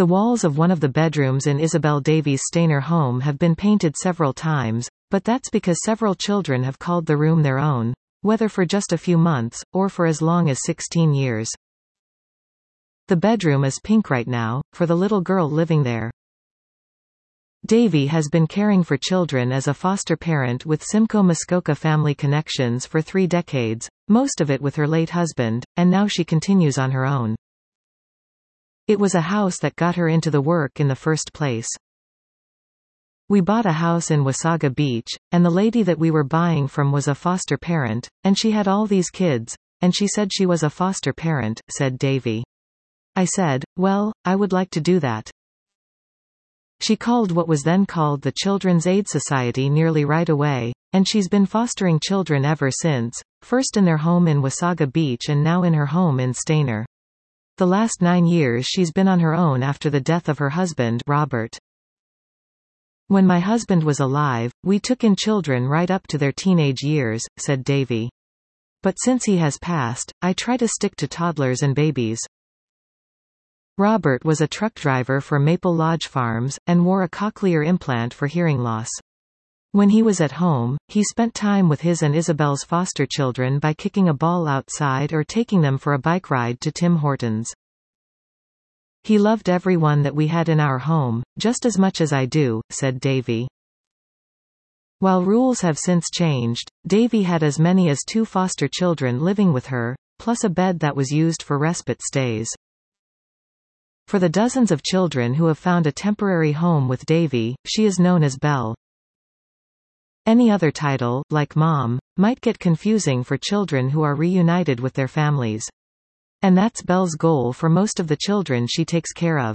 The walls of one of the bedrooms in Isabel Davies' Stainer home have been painted several times, but that's because several children have called the room their own, whether for just a few months, or for as long as 16 years. The bedroom is pink right now, for the little girl living there. Davy has been caring for children as a foster parent with Simcoe Muskoka Family Connections for 3 decades, most of it with her late husband, and now she continues on her own. It was a house that got her into the work in the first place. We bought a house in Wasaga Beach, and the lady that we were buying from was a foster parent, and she had all these kids, and she said she was a foster parent, said Davy. I said, well, I would like to do that. She called what was then called the Children's Aid Society nearly right away, and she's been fostering children ever since, first in their home in Wasaga Beach and now in her home in Stainer. The last 9 years she's been on her own after the death of her husband, Robert. When my husband was alive, we took in children right up to their teenage years, said Davy. But since he has passed, I try to stick to toddlers and babies. Robert was a truck driver for Maple Lodge Farms, and wore a cochlear implant for hearing loss. When he was at home, he spent time with his and Isabel's foster children by kicking a ball outside or taking them for a bike ride to Tim Hortons. He loved everyone that we had in our home, just as much as I do, said Davy. While rules have since changed, Davy had as many as 2 foster children living with her, plus a bed that was used for respite stays. For the dozens of children who have found a temporary home with Davy, she is known as Belle. Any other title, like Mom, might get confusing for children who are reunited with their families. And that's Belle's goal for most of the children she takes care of.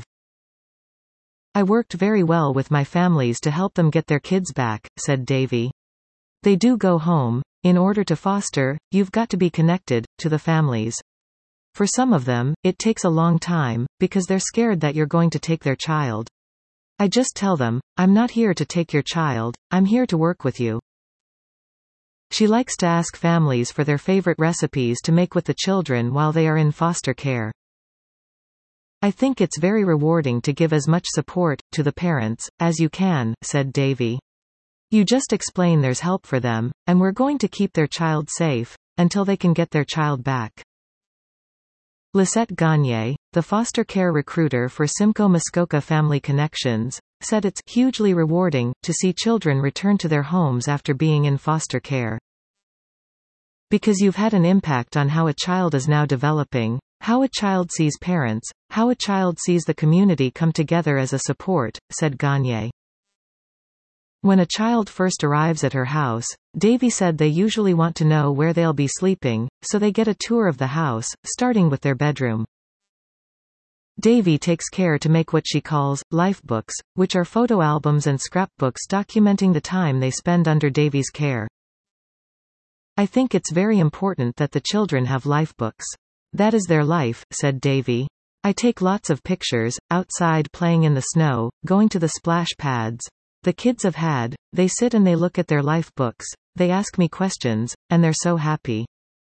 I worked very well with my families to help them get their kids back, said Davy. They do go home. In order to foster, you've got to be connected to the families. For some of them, it takes a long time, because they're scared that you're going to take their child. I just tell them, I'm not here to take your child, I'm here to work with you. She likes to ask families for their favorite recipes to make with the children while they are in foster care. I think it's very rewarding to give as much support to the parents as you can, said Davy. You just explain there's help for them, and we're going to keep their child safe until they can get their child back. Lisette Gagne, the foster care recruiter for Simcoe Muskoka Family Connections, said it's hugely rewarding to see children return to their homes after being in foster care. Because you've had an impact on how a child is now developing, how a child sees parents, how a child sees the community come together as a support, said Gagne. When a child first arrives at her house, Davy said they usually want to know where they'll be sleeping, so they get a tour of the house, starting with their bedroom. Davy takes care to make what she calls life books, which are photo albums and scrapbooks documenting the time they spend under Davy's care. I think it's very important that the children have life books. That is their life, said Davy. I take lots of pictures, outside playing in the snow, going to the splash pads. The kids have had, they sit and they look at their life books, they ask me questions, and they're so happy.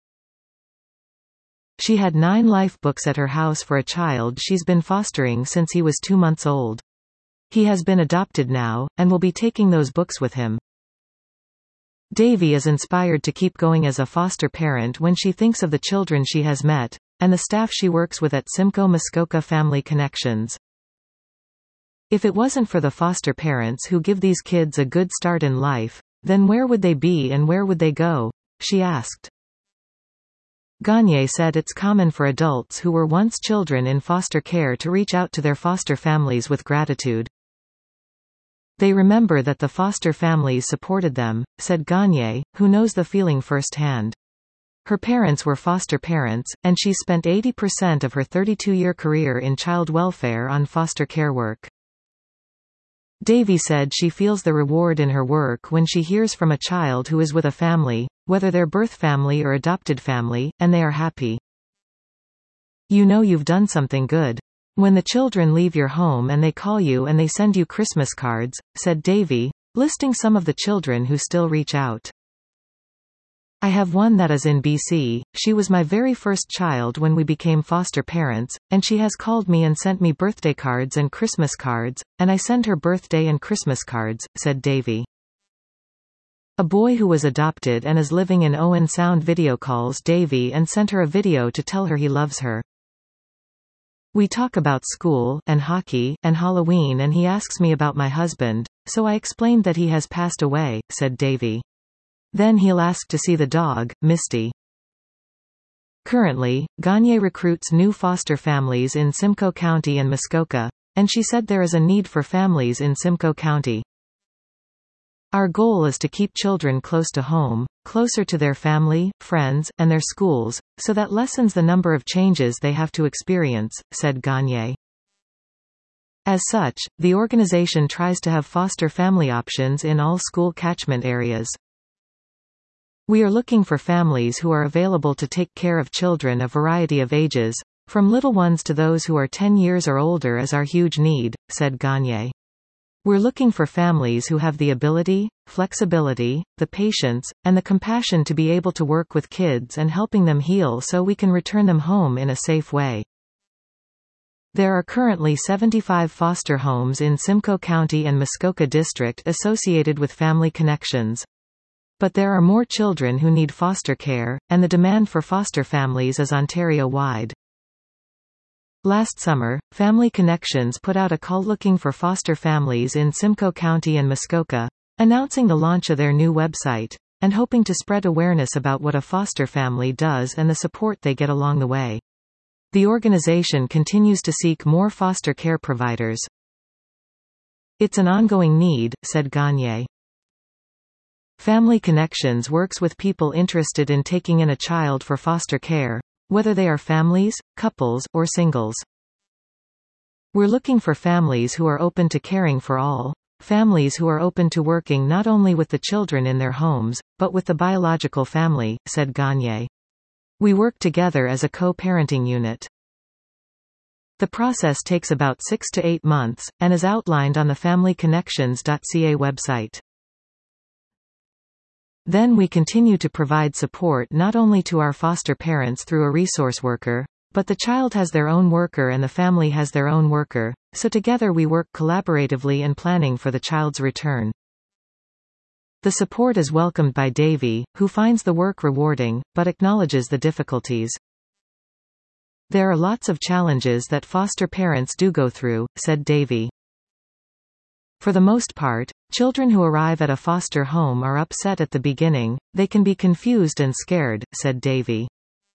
She had 9 life books at her house for a child she's been fostering since he was 2 months old. He has been adopted now, and will be taking those books with him. Davy is inspired to keep going as a foster parent when she thinks of the children she has met, and the staff she works with at Simcoe Muskoka Family Connections. If it wasn't for the foster parents who give these kids a good start in life, then where would they be and where would they go? She asked. Gagne said it's common for adults who were once children in foster care to reach out to their foster families with gratitude. They remember that the foster families supported them, said Gagne, who knows the feeling firsthand. Her parents were foster parents, and she spent 80% of her 32-year career in child welfare on foster care work. Davy said she feels the reward in her work when she hears from a child who is with a family, whether their birth family or adopted family, and they are happy. You know you've done something good. When the children leave your home and they call you and they send you Christmas cards, said Davy, listing some of the children who still reach out. I have one that is in BC. She was my very first child when we became foster parents, and she has called me and sent me birthday cards and Christmas cards, and I send her birthday and Christmas cards, said Davy. A boy who was adopted and is living in Owen Sound video calls Davy and sent her a video to tell her he loves her. We talk about school, and hockey, and Halloween, and he asks me about my husband, so I explained that he has passed away, said Davy. Then he'll ask to see the dog, Misty. Currently, Gagne recruits new foster families in Simcoe County and Muskoka, and she said there is a need for families in Simcoe County. Our goal is to keep children close to home, closer to their family, friends, and their schools, so that lessens the number of changes they have to experience, said Gagne. As such, the organization tries to have foster family options in all school catchment areas. We are looking for families who are available to take care of children a variety of ages, from little ones to those who are 10 years or older is our huge need, said Gagne. We're looking for families who have the ability, flexibility, the patience, and the compassion to be able to work with kids and helping them heal so we can return them home in a safe way. There are currently 75 foster homes in Simcoe County and Muskoka District associated with Family Connections. But there are more children who need foster care, and the demand for foster families is Ontario-wide. Last summer, Family Connections put out a call looking for foster families in Simcoe County and Muskoka, announcing the launch of their new website, and hoping to spread awareness about what a foster family does and the support they get along the way. The organization continues to seek more foster care providers. It's an ongoing need, said Gagne. Family Connections works with people interested in taking in a child for foster care, whether they are families, couples, or singles. We're looking for families who are open to caring for all, families who are open to working not only with the children in their homes, but with the biological family, said Gagne. We work together as a co-parenting unit. The process takes about 6 to 8 months, and is outlined on the familyconnections.ca website. Then we continue to provide support not only to our foster parents through a resource worker, but the child has their own worker and the family has their own worker, so together we work collaboratively in planning for the child's return. The support is welcomed by Davy, who finds the work rewarding, but acknowledges the difficulties. There are lots of challenges that foster parents do go through, said Davy. For the most part, children who arrive at a foster home are upset at the beginning, they can be confused and scared, said Davy.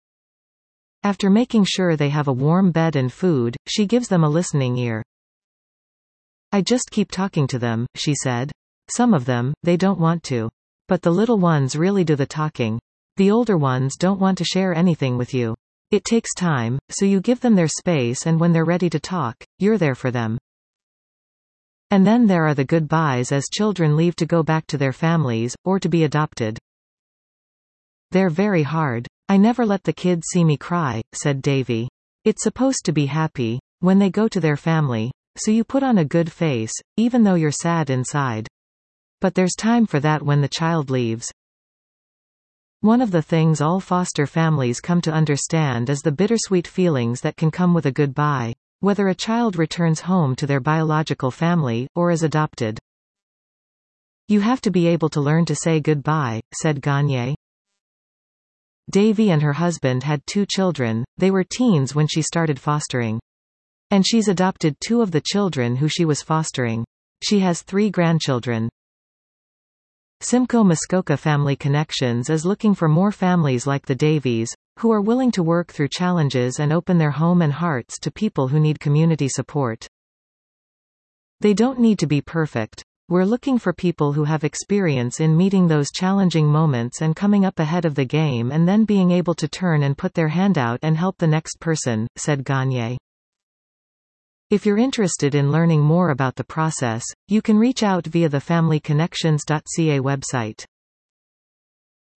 After making sure they have a warm bed and food, she gives them a listening ear. I just keep talking to them, she said. Some of them, they don't want to. But the little ones really do the talking. The older ones don't want to share anything with you. It takes time, so you give them their space, and when they're ready to talk, you're there for them. And then there are the goodbyes as children leave to go back to their families, or to be adopted. They're very hard. I never let the kids see me cry, said Davy. It's supposed to be happy, when they go to their family, so you put on a good face, even though you're sad inside. But there's time for that when the child leaves. One of the things all foster families come to understand is the bittersweet feelings that can come with a goodbye, whether a child returns home to their biological family, or is adopted. You have to be able to learn to say goodbye, said Gagne. Davy and her husband had 2 children, they were teens when she started fostering. And she's adopted 2 of the children who she was fostering. She has 3 grandchildren. Simcoe Muskoka Family Connections is looking for more families like the Davies, who are willing to work through challenges and open their home and hearts to people who need community support. They don't need to be perfect. We're looking for people who have experience in meeting those challenging moments and coming up ahead of the game and then being able to turn and put their hand out and help the next person, said Gagne. If you're interested in learning more about the process, you can reach out via the familyconnections.ca website.